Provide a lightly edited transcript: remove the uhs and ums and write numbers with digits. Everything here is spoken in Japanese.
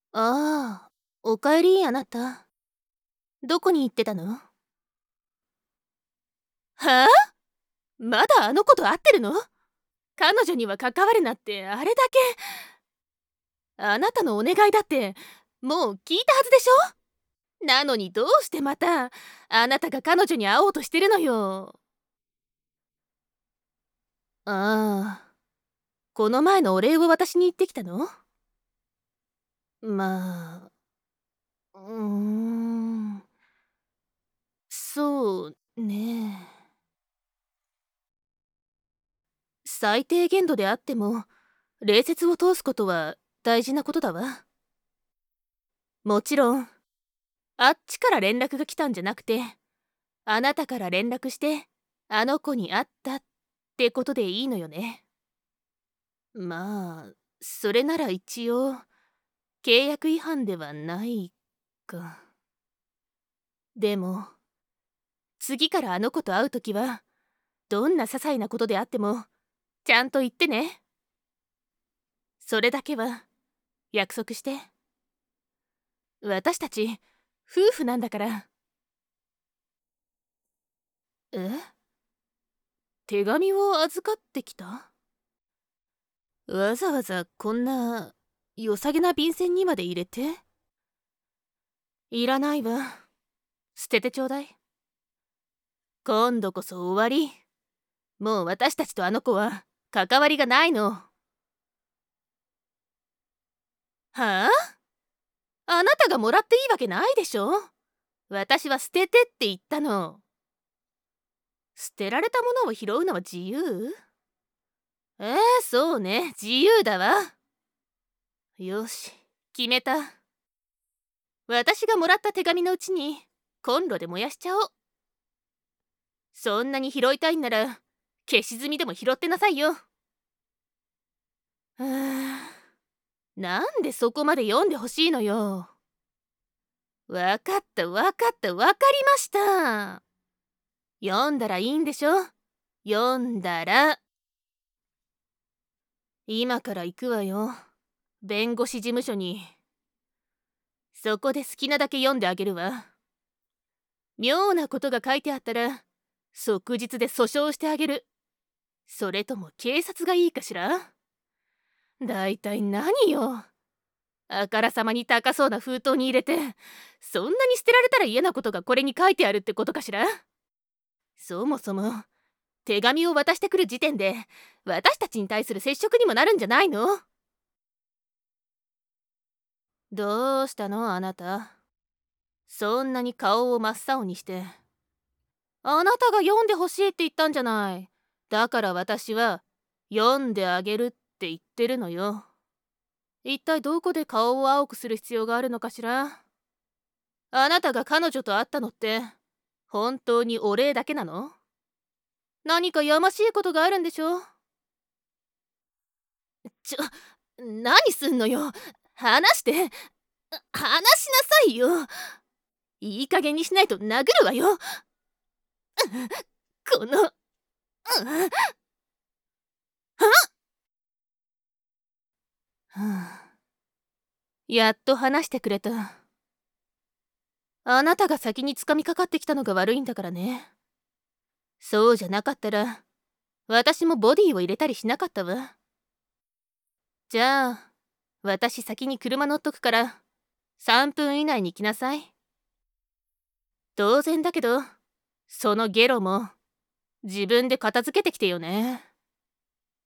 ああ、おかえりあなた。どこに行ってたの？はあ？まだあの子と会ってるの？彼女には関わるなってあれだけ。あなたのお願いだってもう聞いたはずでしょ？なのにどうしてまたあなたが彼女に会おうとしてるのよ。ああ、この前のお礼を私に言ってきたの？まあ、うーん、そうね。最低限度であっても礼節を通すことは大事なことだわ。もちろんあっちから連絡が来たんじゃなくて、あなたから連絡してあの子に会ったってことでいいのよね。まあそれなら一応契約違反ではないか。でも次からあの子と会うときはどんな些細なことであってもちゃんと言ってね。それだけは約束して。私たち夫婦なんだから。え？手紙を預かってきた？わざわざこんな良さげな便箋にまで入れて？いらないわ。捨ててちょうだい。今度こそ終わり。もう私たちとあの子は関わりがないの。はあ？あなたがもらっていいわけないでしょ。私は捨ててって言ったの。捨てられたものを拾うのは自由？そうね、自由だわ。よし、決めた。私がもらった手紙のうちにコンロで燃やしちゃおう。そんなに拾いたいんなら消し炭でも拾ってなさいよ。なんでそこまで読んでほしいのよ。わかったわかったわかりました。読んだらいいんでしょ。読んだら。今から行くわよ。弁護士事務所に。そこで好きなだけ読んであげるわ。妙なことが書いてあったら即日で訴訟してあげる。それとも警察がいいかしら。だいたい何よ。あからさまに高そうな封筒に入れてそんなに捨てられたら嫌なことがこれに書いてあるってことかしら。そもそも手紙を渡してくる時点で私たちに対する接触にもなるんじゃないの？どうしたのあなた。そんなに顔を真っ青にして。あなたが読んでほしいって言ったんじゃない。だから私は読んであげるって言ってるのよ。一体どこで顔を青くする必要があるのかしら。あなたが彼女と会ったのって本当にお礼だけなの？何かやましいことがあるんでしょ？何すんのよ。話して。話しなさいよ。いい加減にしないと殴るわよ。このやっと話してくれた。あなたが先に掴みかかってきたのが悪いんだからね。そうじゃなかったら私もボディを入れたりしなかったわ。じゃあ私先に車乗っとくから3分以内に来なさい。当然だけどそのゲロも自分で片付けてきてよね。